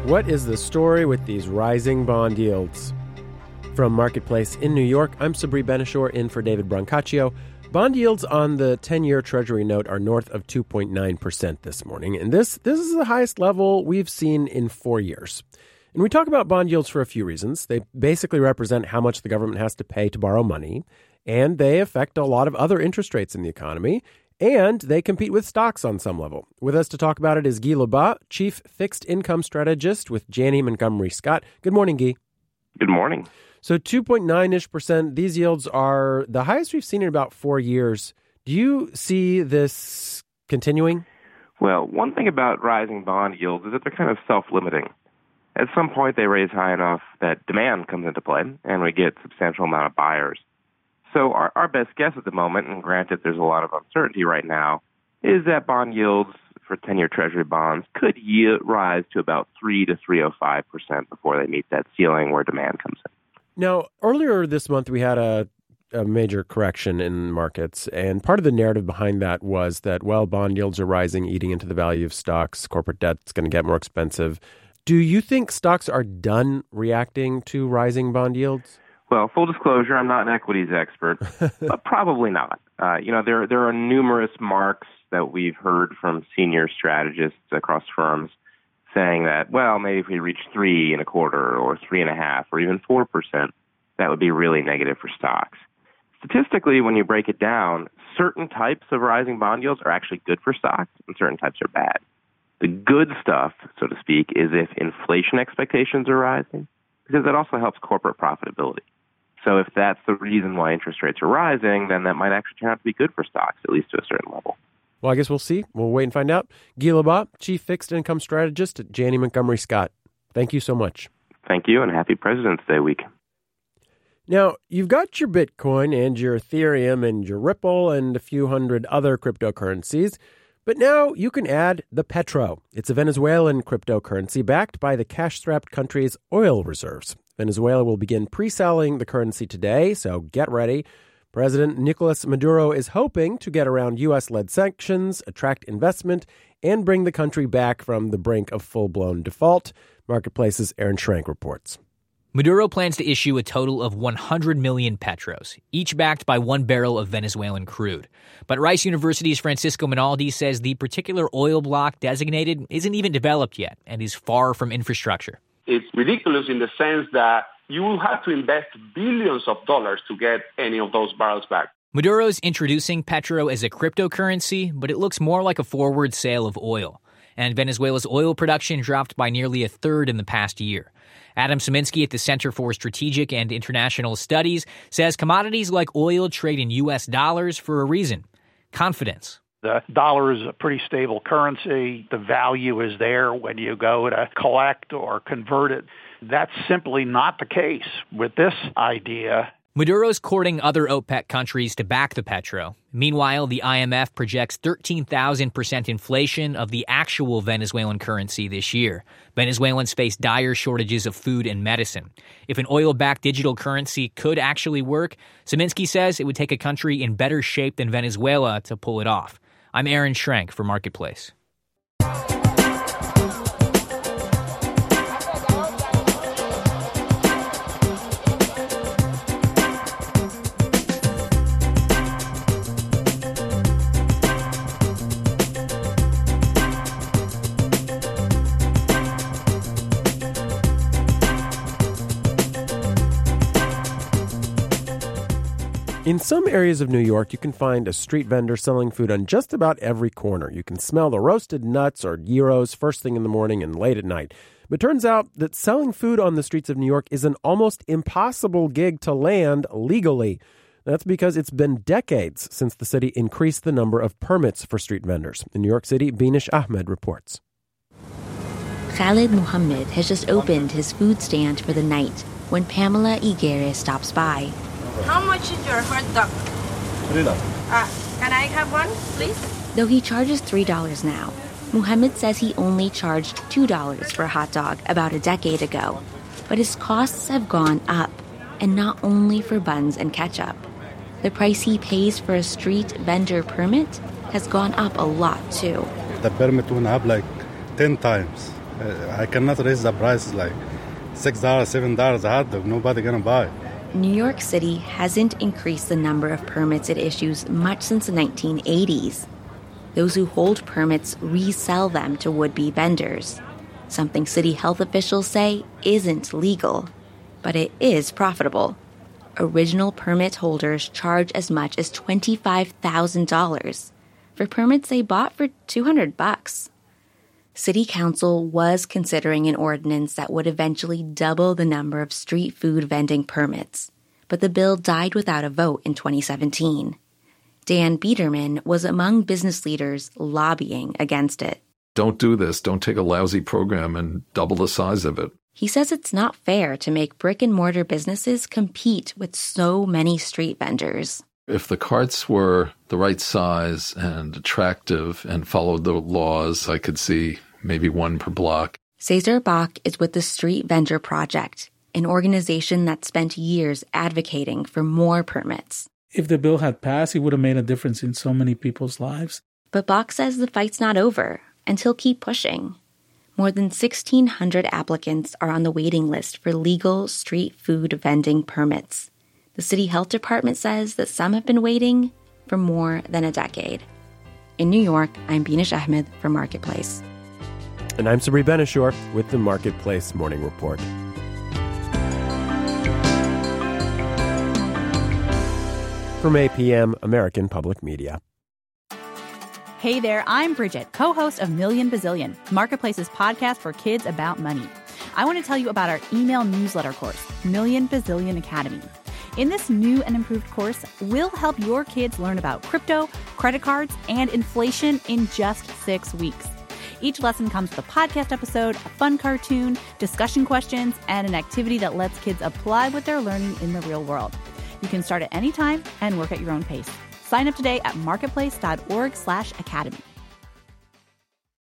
What is the story with these rising bond yields? From Marketplace in New York, I'm Sabri Benishore in for David Brancaccio. Bond yields on the 10-year Treasury note are north of 2.9% this morning, and this is the highest level we've seen in 4 years. And we talk about bond yields for a few reasons. They basically represent how much the government has to pay to borrow money, and they affect a lot of other interest rates in the economy, and they compete with stocks on some level. With us to talk about it is Guy Lebas, Chief Fixed Income Strategist with Janney Montgomery Scott. Good morning, Guy. Good morning. So 2.9-ish%, these yields are the highest we've seen in about 4 years. Do you see this continuing? Well, one thing about rising bond yields is that they're kind of self-limiting. At some point, they raise high enough that demand comes into play, and we get a substantial amount of buyers. So our best guess at the moment, and granted there's a lot of uncertainty right now, is that bond yields for 10-year Treasury bonds could rise to about 3 to 3.05% before they meet that ceiling where demand comes in. Now, earlier this month, we had a major correction in markets, and part of the narrative behind that was that, well, bond yields are rising, eating into the value of stocks, corporate debt's going to get more expensive. Do you think stocks are done reacting to rising bond yields? Well, full disclosure, I'm not an equities expert, but probably not. There are numerous marks that we've heard from senior strategists across firms saying that, well, maybe if we reach 3.25% or 3.5% or even 4%, that would be really negative for stocks. Statistically, when you break it down, certain types of rising bond yields are actually good for stocks and certain types are bad. The good stuff, so to speak, is if inflation expectations are rising, because that also helps corporate profitability. So if that's the reason why interest rates are rising, then that might actually turn out to be good for stocks, at least to a certain level. Well, I guess we'll see. We'll wait and find out. Guy Lebas, Chief Fixed Income Strategist at Janney Montgomery Scott. Thank you so much. Thank you, and happy President's Day week. Now, you've got your Bitcoin and your Ethereum and your Ripple and a few hundred other cryptocurrencies, but now you can add the Petro. It's a Venezuelan cryptocurrency backed by the cash-strapped country's oil reserves. Venezuela will begin pre-selling the currency today, so get ready. President Nicolas Maduro is hoping to get around U.S.-led sanctions, attract investment, and bring the country back from the brink of full-blown default. Marketplace's Aaron Schrank reports. Maduro plans to issue a total of 100 million petros, each backed by 1 barrel of Venezuelan crude. But Rice University's Francisco Minaldi says the particular oil block designated isn't even developed yet and is far from infrastructure. It's ridiculous in the sense that you will have to invest billions of dollars to get any of those barrels back. Maduro's introducing Petro as a cryptocurrency, but it looks more like a forward sale of oil. And Venezuela's oil production dropped by nearly a third in the past year. Adam Szyminski at the Center for Strategic and International Studies says commodities like oil trade in U.S. dollars for a reason: confidence. The dollar is a pretty stable currency. The value is there when you go to collect or convert it. That's simply not the case with this idea. Maduro's courting other OPEC countries to back the Petro. Meanwhile, the IMF projects 13,000% inflation of the actual Venezuelan currency this year. Venezuelans face dire shortages of food and medicine. If an oil-backed digital currency could actually work, Szyminski says it would take a country in better shape than Venezuela to pull it off. I'm Aaron Schrank for Marketplace. In some areas of New York, you can find a street vendor selling food on just about every corner. You can smell the roasted nuts or gyros first thing in the morning and late at night. But it turns out that selling food on the streets of New York is an almost impossible gig to land legally. That's because it's been decades since the city increased the number of permits for street vendors. In New York City, Binish Ahmed reports. Khalid Muhammad has just opened his food stand for the night when Pamela Iguere stops by. How much is your hot dog? Can I have one, please? Though he charges $3 now, Muhammad says he only charged $2 for a hot dog about a decade ago. But his costs have gone up, and not only for buns and ketchup. The price he pays for a street vendor permit has gone up a lot, too. The permit went up like 10 times. I cannot raise the price like $6, $7 a hot dog. Nobody gonna buy it. New York City hasn't increased the number of permits it issues much since the 1980s. Those who hold permits resell them to would-be vendors, something city health officials say isn't legal, but it is profitable. Original permit holders charge as much as $25,000 for permits they bought for $200. City Council was considering an ordinance that would eventually double the number of street food vending permits, but the bill died without a vote in 2017. Dan Biederman was among business leaders lobbying against it. Don't do this. Don't take a lousy program and double the size of it. He says it's not fair to make brick-and-mortar businesses compete with so many street vendors. If the carts were the right size and attractive and followed the laws, I could see maybe one per block. Cesar Bach is with the Street Vendor Project, an organization that spent years advocating for more permits. If the bill had passed, it would have made a difference in so many people's lives. But Bach says the fight's not over, and he'll keep pushing. More than 1,600 applicants are on the waiting list for legal street food vending permits. The city health department says that some have been waiting for more than a decade. In New York, I'm Binish Ahmed for Marketplace. And I'm Sabri Ben-Achour with the Marketplace Morning Report. From APM, American Public Media. Hey there, I'm Bridget, co-host of Million Bazillion, Marketplace's podcast for kids about money. I want to tell you about our email newsletter course, Million Bazillion Academy. In this new and improved course, we'll help your kids learn about crypto, credit cards, and inflation in just 6 weeks. Each lesson comes with a podcast episode, a fun cartoon, discussion questions, and an activity that lets kids apply what they're learning in the real world. You can start at any time and work at your own pace. Sign up today at marketplace.org/academy.